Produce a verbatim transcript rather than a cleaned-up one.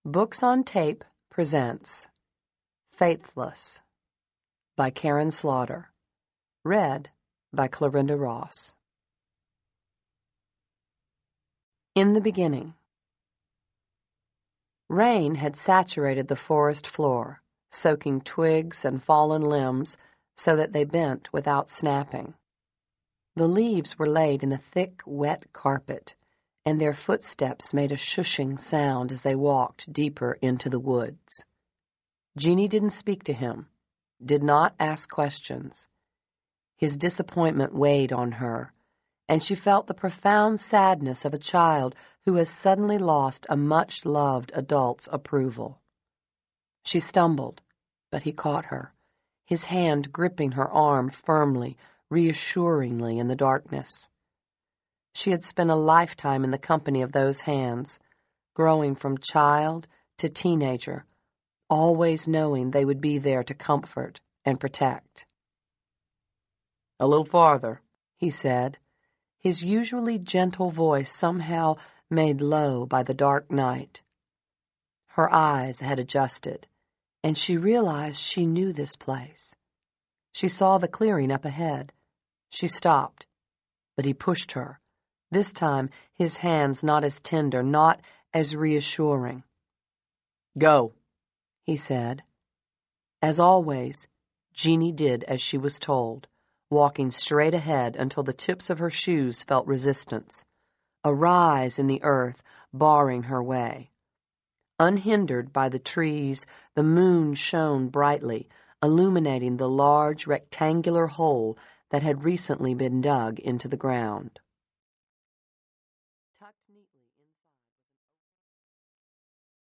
Books on Tape presents Faithless by Karen Slaughter. Read by Clarinda Ross. In the beginning. Rain had saturated the forest floor, soaking twigs and fallen limbs so that they bent without snapping. The leaves were laid in a thick, wet carpet, and their footsteps made a shushing sound as they walked deeper into the woods. Jeannie didn't speak to him, did not ask questions. His disappointment weighed on her, and she felt the profound sadness of a child who has suddenly lost a much-loved adult's approval. She stumbled, but he caught her, his hand gripping her arm firmly, reassuringly in the darkness. She had spent a lifetime in the company of those hands, growing from child to teenager, always knowing they would be there to comfort and protect. "A little farther," he said, his usually gentle voice somehow made low by the dark night. Her eyes had adjusted, and she realized she knew this place. She saw the clearing up ahead. She stopped, but he pushed her, this time his hands not as tender, not as reassuring. "Go," he said. As always, Jeannie did as she was told, walking straight ahead until the tips of her shoes felt resistance, a rise in the earth barring her way. Unhindered by the trees, the moon shone brightly, illuminating the large rectangular hole that had recently been dug into the ground.